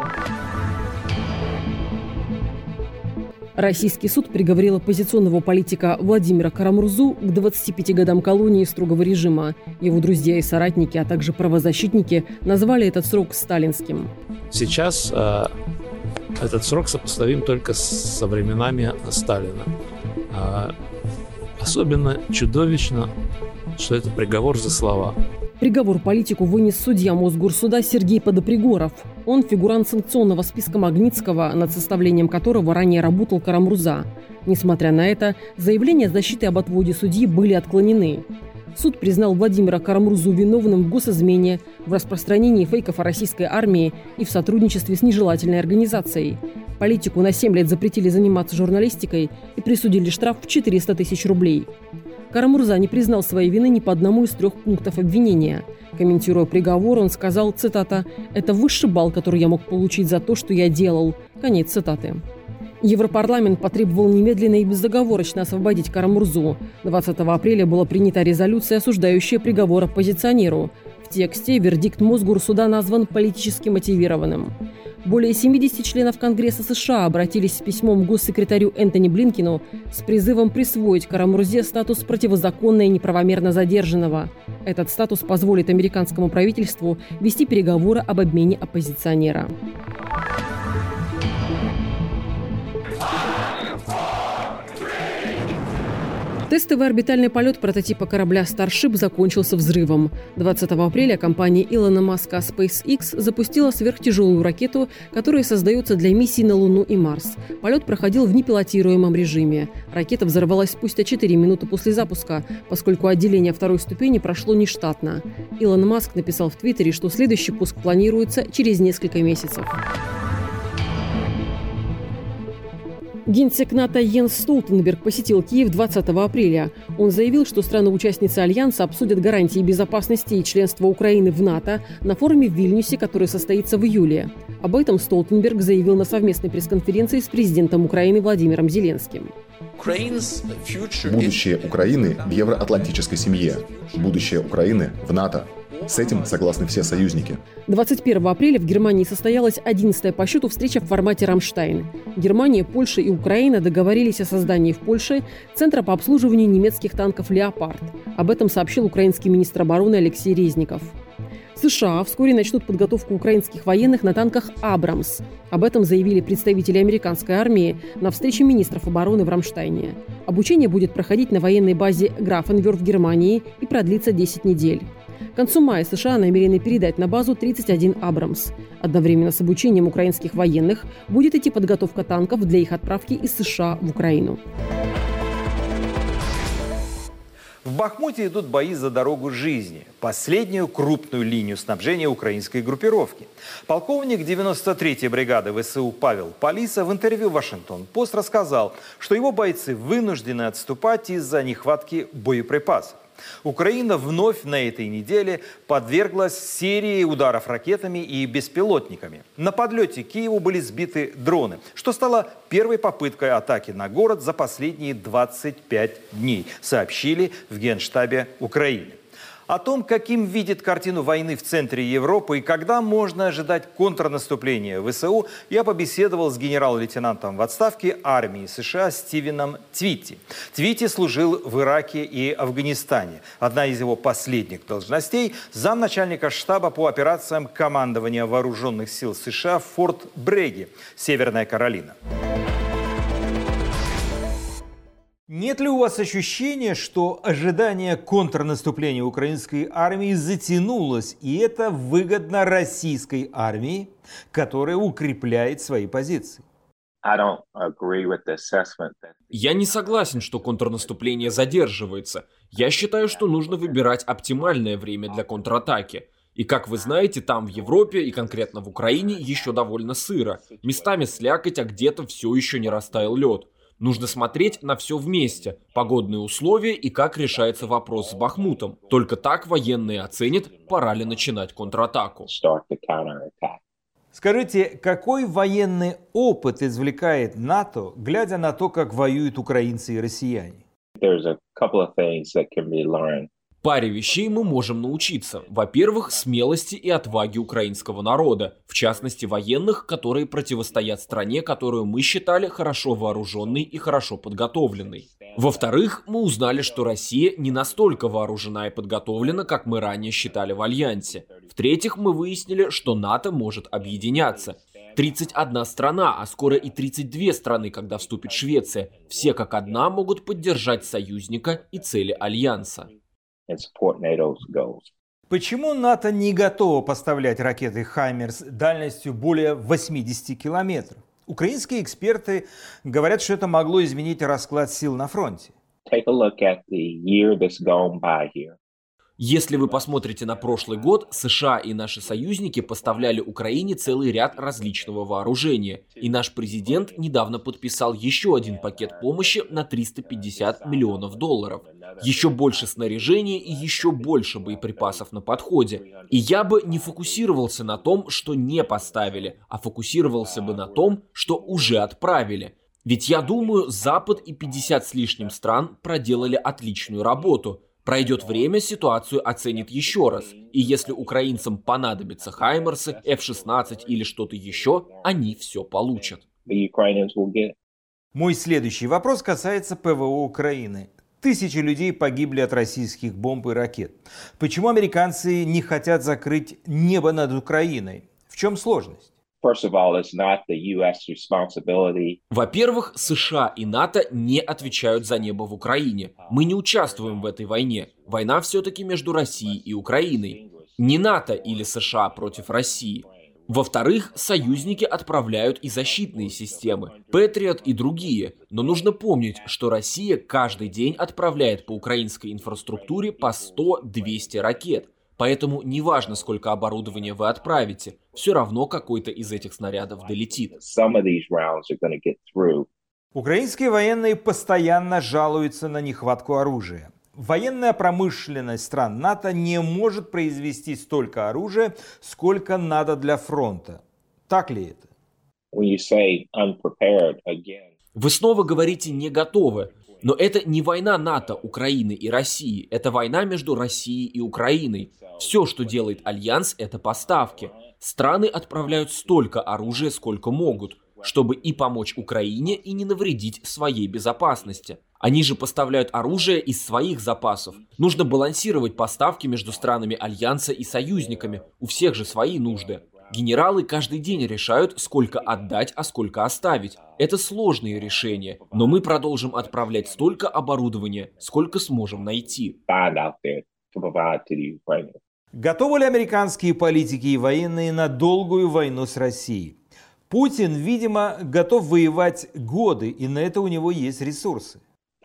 Российский суд приговорил оппозиционного политика Владимира Карамурзу к двадцати пяти годам колонии строгого режима. Его друзья и соратники, а также правозащитники назвали этот срок сталинским. Сейчас э, этот срок сопоставим только со временами Сталина. Э, особенно чудовищно, что это приговор за слова. Приговор политику вынес судья Мосгорсуда Сергей Подопригоров. Он фигурант санкционного списка Магнитского, над составлением которого ранее работал Карамурза. Несмотря на это, заявления защиты об отводе судьи были отклонены. Суд признал Владимира Карамурзу виновным в госизмене, в распространении фейков о российской армии и в сотрудничестве с нежелательной организацией. Политику на семь лет запретили заниматься журналистикой и присудили штраф в четыреста тысяч рублей. Карамурза не признал своей вины ни по одному из трех пунктов обвинения. Комментируя приговор, он сказал, цитата, «Это высший балл, который я мог получить за то, что я делал». Конец цитаты. Европарламент потребовал немедленно и безоговорочно освободить Карамурзу. двадцатого апреля была принята резолюция, осуждающая приговор оппозиционеру. В тексте вердикт Мосгорсуда назван политически мотивированным. Более семидесяти членов Конгресса США обратились с письмом к госсекретарю Энтони Блинкену с призывом присвоить Карамурзе статус противозаконно и неправомерно задержанного. Этот статус позволит американскому правительству вести переговоры об обмене оппозиционера. Тестовый орбитальный полет прототипа корабля Starship закончился взрывом. двадцатого апреля компания Илона Маска SpaceX запустила сверхтяжелую ракету, которая создается для миссий на Луну и Марс. Полет проходил в непилотируемом режиме. Ракета взорвалась спустя четыре минуты после запуска, поскольку отделение второй ступени прошло нештатно. Илон Маск написал в Твиттере, что следующий пуск планируется через несколько месяцев. Генсек НАТО Йенс Столтенберг посетил Киев двадцатого апреля. Он заявил, что страны-участницы Альянса обсудят гарантии безопасности и членства Украины в НАТО на форуме в Вильнюсе, который состоится в июле. Об этом Столтенберг заявил на совместной пресс-конференции с президентом Украины Владимиром Зеленским. Будущее Украины в евроатлантической семье. Будущее Украины в НАТО. С этим согласны все союзники. двадцать первого апреля в Германии состоялась одиннадцатая по счету встреча в формате «Рамштайн». Германия, Польша и Украина договорились о создании в Польше центра по обслуживанию немецких танков «Леопард». Об этом сообщил украинский министр обороны Алексей Резников. США вскоре начнут подготовку украинских военных на танках «Абрамс». Об этом заявили представители американской армии на встрече министров обороны в Рамштайне. Обучение будет проходить на военной базе Графенвёр в Германии и продлится десять недель. К концу мая США намерены передать на базу тридцать один «Абрамс». Одновременно с обучением украинских военных будет идти подготовка танков для их отправки из США в Украину. В Бахмуте идут бои за дорогу жизни, последнюю крупную линию снабжения украинской группировки. Полковник девяносто третьей бригады ВСУ Павел Полиса в интервью «Вашингтон-Пост» рассказал, что его бойцы вынуждены отступать из-за нехватки боеприпасов. Украина вновь на этой неделе подверглась серии ударов ракетами и беспилотниками. На подлете к Киеву были сбиты дроны, что стало первой попыткой атаки на город за последние двадцать пять дней, сообщили в Генштабе Украины. О том, каким видит картину войны в центре Европы и когда можно ожидать контрнаступления ВСУ, я побеседовал с генерал-лейтенантом в отставке армии США Стивеном Твитти. Твитти служил в Ираке и Афганистане. Одна из его последних должностей – замначальника штаба по операциям командования вооруженных сил США в Форт Бреге, Северная Каролина. Нет ли у вас ощущения, что ожидание контрнаступления украинской армии затянулось, и это выгодно российской армии, которая укрепляет свои позиции? Я не согласен, что контрнаступление задерживается. Я считаю, что нужно выбирать оптимальное время для контратаки. И как вы знаете, там в Европе и конкретно в Украине еще довольно сыро. Местами слякоть, а где-то все еще не растаял лед. Нужно смотреть на все вместе, погодные условия и как решается вопрос с Бахмутом. Только так военные оценят, пора ли начинать контратаку. Скажите, какой военный опыт извлекает НАТО, глядя на то, как воюют украинцы и россияне? Паре вещей мы можем научиться. Во-первых, смелости и отваге украинского народа, в частности военных, которые противостоят стране, которую мы считали хорошо вооруженной и хорошо подготовленной. Во-вторых, мы узнали, что Россия не настолько вооружена и подготовлена, как мы ранее считали в Альянсе. В-третьих, мы выяснили, что НАТО может объединяться. тридцать одна страна, а скоро и тридцать две страны, когда вступит Швеция. Все как одна могут поддержать союзника и цели Альянса. Почему НАТО не готово поставлять ракеты «Хаймерс» дальностью более восьмидесяти километров? Украинские эксперты говорят, что это могло изменить расклад сил на фронте. Если вы посмотрите на прошлый год, США и наши союзники поставляли Украине целый ряд различного вооружения. И наш президент недавно подписал еще один пакет помощи на триста пятьдесят миллионов долларов. Еще больше снаряжения и еще больше боеприпасов на подходе. И я бы не фокусировался на том, что не поставили, а фокусировался бы на том, что уже отправили. Ведь я думаю, Запад и пятьдесят с лишним стран проделали отличную работу. Пройдет время, ситуацию оценит еще раз. И если украинцам понадобятся «Хаймерсы», эф шестнадцать или что-то еще, они все получат. Мой следующий вопрос касается ПВО Украины. Тысячи людей погибли от российских бомб и ракет. Почему американцы не хотят закрыть небо над Украиной? В чем сложность? Во-первых, США и НАТО не отвечают за небо в Украине. Мы не участвуем в этой войне. Война все-таки между Россией и Украиной. Не НАТО или США против России. Во-вторых, союзники отправляют и защитные системы, Патриот и другие. Но нужно помнить, что Россия каждый день отправляет по украинской инфраструктуре по сто-двести ракет. Поэтому неважно, сколько оборудования вы отправите, все равно какой-то из этих снарядов долетит. Украинские военные постоянно жалуются на нехватку оружия. Военная промышленность стран НАТО не может произвести столько оружия, сколько надо для фронта. Так ли это? Вы снова говорите «не готовы». Но это не война НАТО, Украины и России. Это война между Россией и Украиной. Все, что делает Альянс, это поставки. Страны отправляют столько оружия, сколько могут, чтобы и помочь Украине, и не навредить своей безопасности. Они же поставляют оружие из своих запасов. Нужно балансировать поставки между странами Альянса и союзниками. У всех же свои нужды. Генералы каждый день решают, сколько отдать, а сколько оставить. Это сложные решения, но мы продолжим отправлять столько оборудования, сколько сможем найти. Готовы ли американские политики и военные на долгую войну с Россией? Путин, видимо, готов воевать годы, и на это у него есть ресурсы.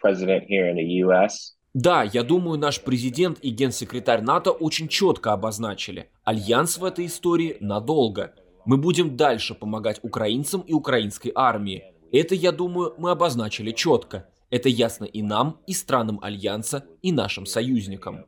Да, я думаю, наш президент и генсекретарь НАТО очень четко обозначили. Альянс в этой истории надолго. Мы будем дальше помогать украинцам и украинской армии. Это, я думаю, мы обозначили четко. Это ясно и нам, и странам Альянса, и нашим союзникам.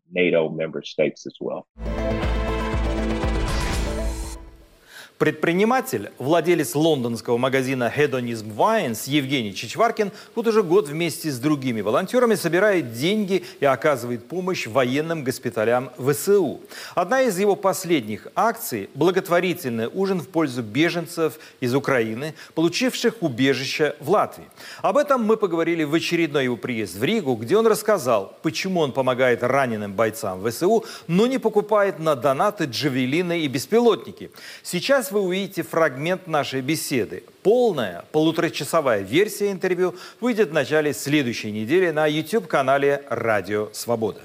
Предприниматель, владелец лондонского магазина Hedonism Wines Евгений Чичваркин тут уже год вместе с другими волонтерами собирает деньги и оказывает помощь военным госпиталям ВСУ. Одна из его последних акций – благотворительный ужин в пользу беженцев из Украины, получивших убежище в Латвии. Об этом мы поговорили в очередной его приезд в Ригу, где он рассказал, почему он помогает раненым бойцам ВСУ, но не покупает на донаты джавелины и беспилотники. Сейчас вы увидите фрагмент нашей беседы. Полная полуторачасовая версия интервью выйдет в начале следующей недели на YouTube-канале «Радио Свобода».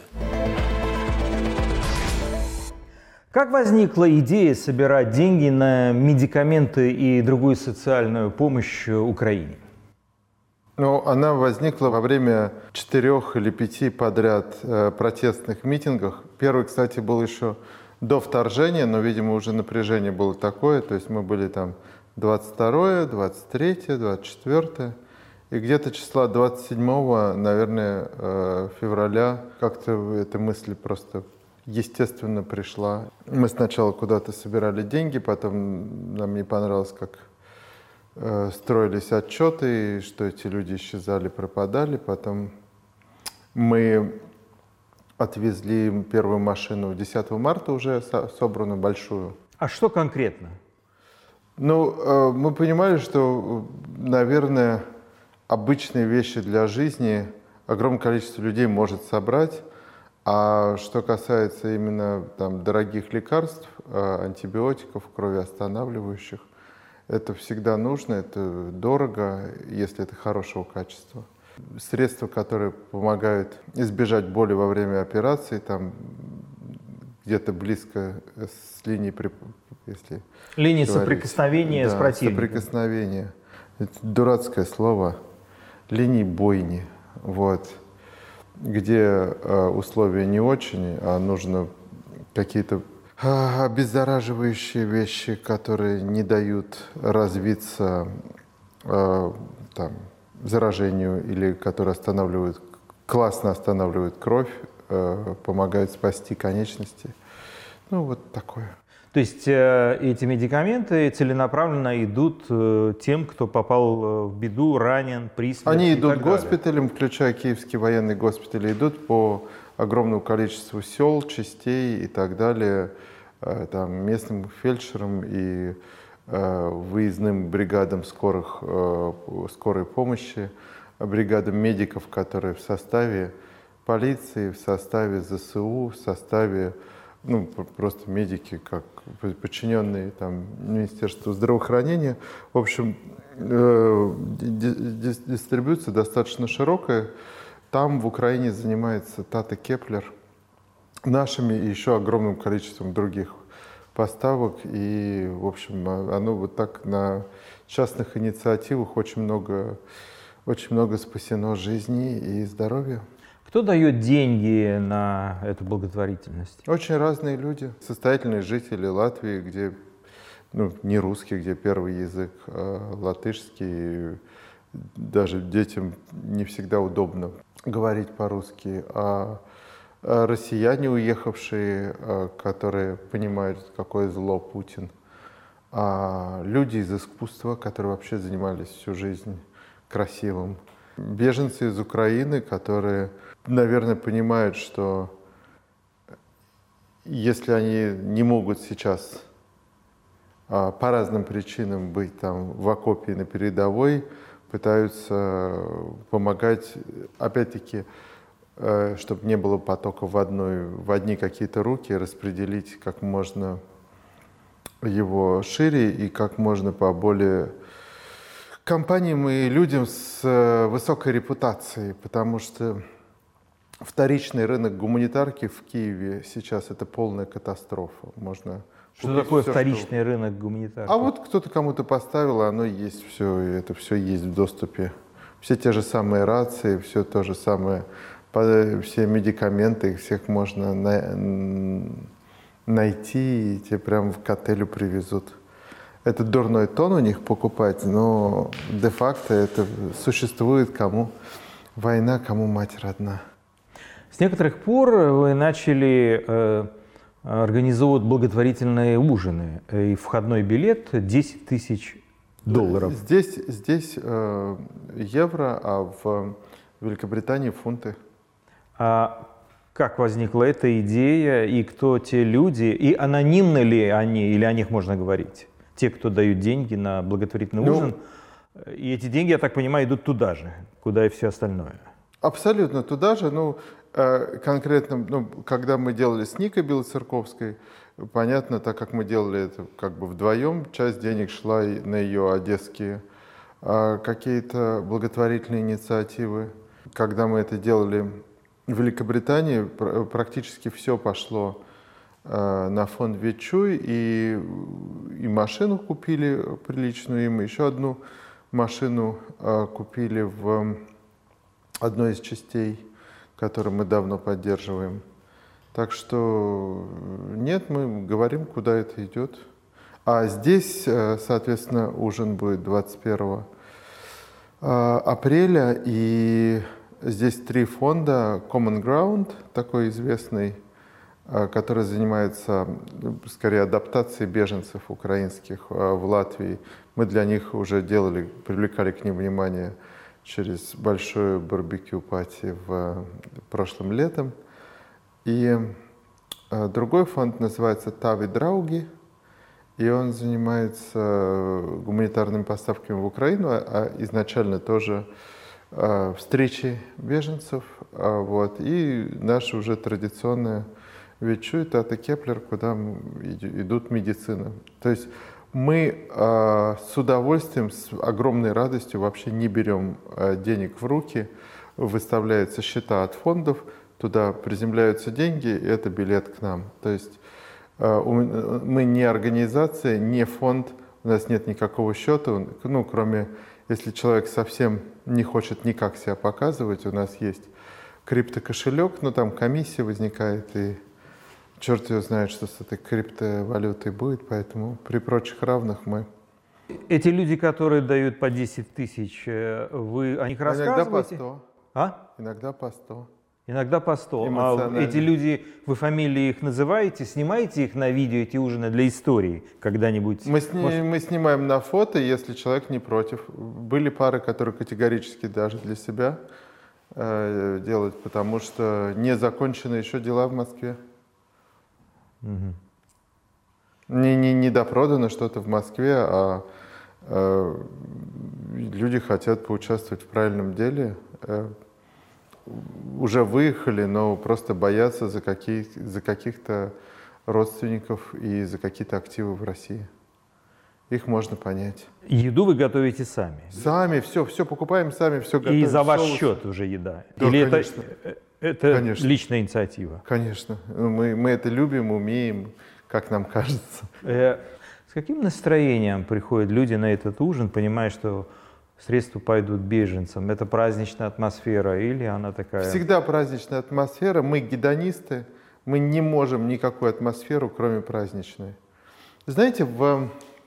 Как возникла идея собирать деньги на медикаменты и другую социальную помощь Украине? Ну, она возникла во время четырех или пяти подряд э, протестных митингов. Первый, кстати, был еще до вторжения, но, видимо, уже напряжение было такое. То есть мы были там двадцать второе, двадцать третье, двадцать четвёртое. И где-то числа двадцать седьмого, наверное, э, февраля как-то эта мысль просто естественно пришла. Мы сначала куда-то собирали деньги, потом нам не понравилось, как э, строились отчеты, и что эти люди исчезали, пропадали. Потом мы отвезли первую машину десятого марта, уже собранную, большую. А что конкретно? Ну, э, мы понимали, что, наверное, обычные вещи для жизни огромное количество людей может собрать. А что касается именно там, дорогих лекарств, антибиотиков, кровоостанавливающих, это всегда нужно, это дорого, если это хорошего качества. Средства, которые помогают избежать боли во время операции, там где-то близко с линией, если линии говорить. соприкосновения да, с противником. Соприкосновения. Это дурацкое слово. Линии бойни. Вот. Где э, условия не очень, а нужно какие-то э, обеззараживающие вещи, которые не дают развиться э, там, заражению или которые останавливают, классно останавливают кровь, э, помогают спасти конечности. Ну, вот такое. То есть э, эти медикаменты целенаправленно идут э, тем, кто попал в беду, ранен, при смерти. Они и идут так госпиталем, включая Киевский военный госпиталь, идут по огромному количеству сел, частей и так далее, э, там, местным фельдшерам и э, выездным бригадам скорых, э, скорой помощи, бригадам медиков, которые в составе полиции, в составе ЗСУ, в составе ну, просто медики, как подчиненные там, Министерству здравоохранения. В общем, э, дистрибуция достаточно широкая. Там в Украине занимается Тата Кеплер нашими и еще огромным количеством других поставок. И, в общем, оно вот так на частных инициативах очень много, очень много спасено жизней и здоровья. Кто дает деньги на эту благотворительность? Очень разные люди. Состоятельные жители Латвии, где ну, не русский, где первый язык а латышский. Даже детям не всегда удобно говорить по-русски. А россияне, уехавшие, которые понимают, какое зло Путин. А люди из искусства, которые вообще занимались всю жизнь красивым. Беженцы из Украины, которые, наверное, понимают, что если они не могут сейчас а, по разным причинам быть там в окопе на передовой, пытаются помогать, опять-таки, э, чтобы не было потока в, одной, в одни какие-то руки, распределить как можно его шире и как можно по более компаниям и людям с высокой репутацией, потому что вторичный рынок гуманитарки в Киеве сейчас это полная катастрофа. Можно что такое все, вторичный что... рынок гуманитарки? А вот кто-то кому-то поставил, оно есть все, и это все есть в доступе. Все те же самые рации, все то же самое, все медикаменты, их всех можно на... найти, и тебе прямо в отелю привезут. Это дурной тон у них покупать, но де-факто это существует, кому война, кому мать родна. С некоторых пор вы начали э, организовывать благотворительные ужины, и входной билет десять тысяч долларов. Здесь, здесь э, евро, а в Великобритании фунты. А как возникла эта идея, и кто те люди, и анонимны ли они, или о них можно говорить? Те, кто дают деньги на благотворительный ну, ужин, и эти деньги, я так понимаю, идут туда же, куда и все остальное. Абсолютно туда же. Ну, конкретно, ну, когда мы делали с Никой Белоцерковской, понятно, так как мы делали это как бы вдвоем, часть денег шла на ее одесские какие-то благотворительные инициативы. Когда мы это делали в Великобритании, практически все пошло на фонд Ветчуй, и, и машину купили приличную им, еще одну машину купили в одной из частей, которую мы давно поддерживаем. Так что нет, мы говорим, куда это идет. А здесь, соответственно, ужин будет двадцать первого апреля, и здесь три фонда. Common Ground, такой известный, который занимается, скорее, адаптацией беженцев украинских в Латвии. Мы для них уже делали, привлекали к ним внимание через большое барбекю-пати в прошлом летом. И другой фонд называется Тави Драуги, и он занимается гуманитарными поставками в Украину, а изначально тоже встречи беженцев. Вот. И наша уже традиционная Ветчуй, Тата Кеплер, куда идут медицина. То есть мы э, с удовольствием, с огромной радостью вообще не берем э, денег в руки, выставляются счета от фондов, туда приземляются деньги, и это билет к нам. То есть э, мы не организация, не фонд, у нас нет никакого счета, ну, кроме, если человек совсем не хочет никак себя показывать, у нас есть криптокошелек, но там комиссия возникает, и черт его знает, что с этой криптовалютой будет, поэтому при прочих равных мы... Эти люди, которые дают по десять тысяч, вы о них рассказываете? Иногда по сто. А? Иногда по сто. Иногда по сто. А эти люди, вы фамилии их называете, снимаете их на видео, эти ужины для истории когда-нибудь? Мы, сни... Может... мы снимаем на фото, если человек не против. Были пары, которые категорически даже для себя э, делают, потому что не закончены еще дела в Москве. Угу. Не, не, не допродано что-то в Москве, а э, люди хотят поучаствовать в правильном деле. Э, уже выехали, но просто боятся за, какие, за каких-то родственников и за какие-то активы в России. Их можно понять. Еду вы готовите сами? Сами, все, все покупаем сами, все готовим. И за ваш соус. Счет уже еда? Да, Или конечно. это, это конечно. Личная инициатива? Конечно. Мы, мы это любим, умеем, как нам кажется. Э, с каким настроением приходят люди на этот ужин, понимая, что средства пойдут беженцам. Это праздничная атмосфера или она такая? Всегда праздничная атмосфера. Мы гедонисты, мы не можем никакую атмосферу, кроме праздничной. Знаете, в,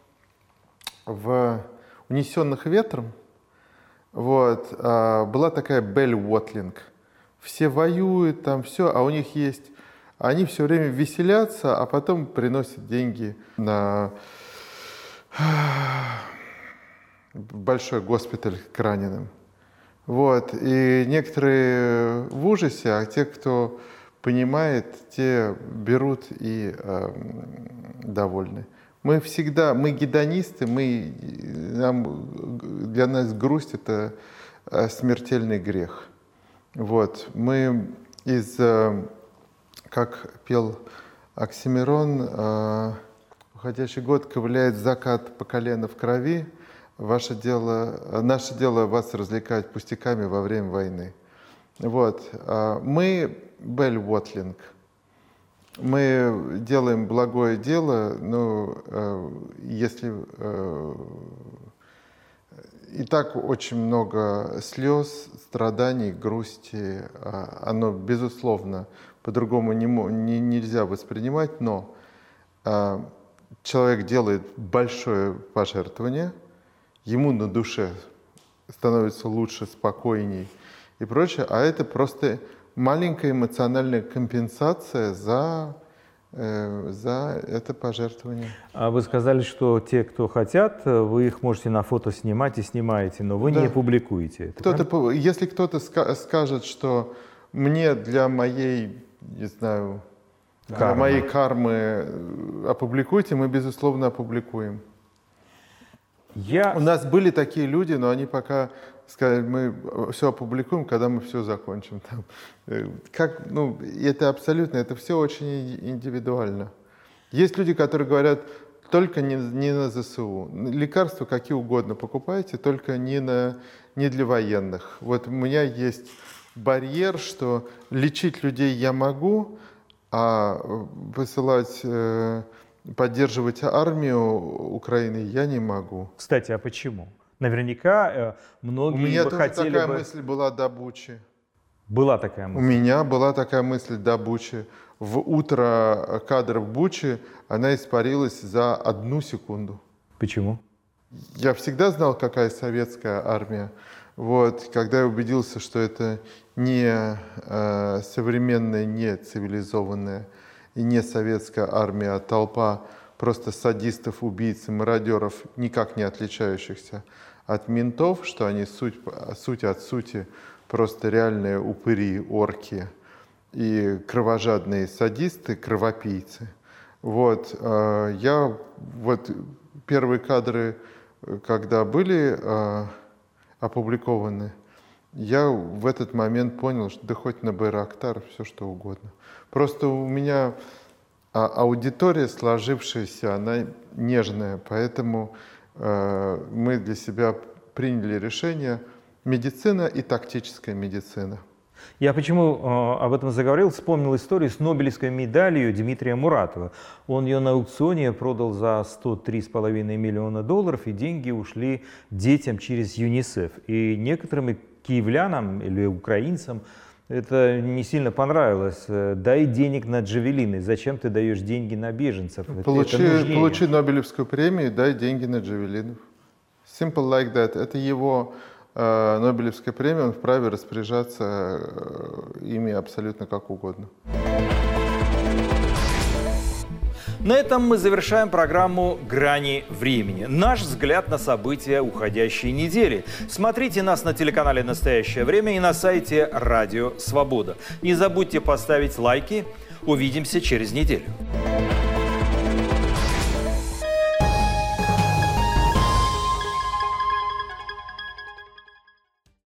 в «Унесенных ветром» вот, была такая Белль Уотлинг. Все воюют, там все, а у них есть... Они все время веселятся, а потом приносят деньги на большой госпиталь к раненым. Вот. И некоторые в ужасе, а те, кто понимает, те берут и э, довольны. Мы всегда, мы гедонисты, мы, нам, для нас грусть – это смертельный грех. Вот. Мы из, как пел Оксимирон, уходящий год ковыляет закат по колено в крови, ваше дело, наше дело вас развлекать пустяками во время войны. Вот. Мы Белль Уотлинг. Мы делаем благое дело, но э, если э, и так очень много слез, страданий, грусти, э, оно, безусловно, по-другому не, не, нельзя воспринимать, но э, человек делает большое пожертвование, ему на душе становится лучше, спокойней и прочее, а это просто маленькая эмоциональная компенсация за, э, за это пожертвование. А вы сказали, что те, кто хотят, вы их можете на фото снимать и снимаете, но вы да. не публикуете. Кто-то, если кто-то ска- скажет, что мне для моей, не знаю, кармы. для моей кармы опубликуйте, мы, безусловно, опубликуем. Я... У нас были такие люди, но они пока сказали, мы все опубликуем, когда мы все закончим. Там, как, ну, это абсолютно, это все очень индивидуально. Есть люди, которые говорят, только не, не на ЗСУ. Лекарства какие угодно покупайте, только не, на, не для военных. Вот у меня есть барьер, что лечить людей я могу, а высылать... поддерживать армию Украины я не могу. Кстати, а почему? Наверняка э, многие У меня бы тоже хотели такая бы... мысль была до Бучи. Была такая мысль? У меня была такая мысль до Бучи. В утро кадров Бучи она испарилась за одну секунду. Почему? Я всегда знал, какая советская армия. Вот, когда я убедился, что это не э, современная, не цивилизованная и не советская армия, а толпа просто садистов, убийц и мародеров, никак не отличающихся от ментов, что они суть, суть от сути просто реальные упыри, орки и кровожадные садисты, кровопийцы. Вот, э, я, вот первые кадры, когда были э, опубликованы, я в этот момент понял, что да хоть на Байрактар, все что угодно. Просто у меня аудитория сложившаяся, она нежная, поэтому э, мы для себя приняли решение медицина и тактическая медицина. Я почему э, об этом заговорил, вспомнил историю с Нобелевской медалью Дмитрия Муратова. Он ее на аукционе продал за сто три с половиной миллиона долларов, и деньги ушли детям через ЮНИСЕФ. И некоторым киевлянам или украинцам это не сильно понравилось. Дай денег на джавелины. Зачем ты даешь деньги на беженцев? Получи, получи Нобелевскую премию, дай деньги на джавелинов. Simple like that. Это его э, Нобелевская премия, он вправе распоряжаться э, ими абсолютно как угодно. На этом мы завершаем программу «Грани времени». Наш взгляд на события уходящей недели. Смотрите нас на телеканале «Настоящее время» и на сайте «Радио Свобода». Не забудьте поставить лайки. Увидимся через неделю.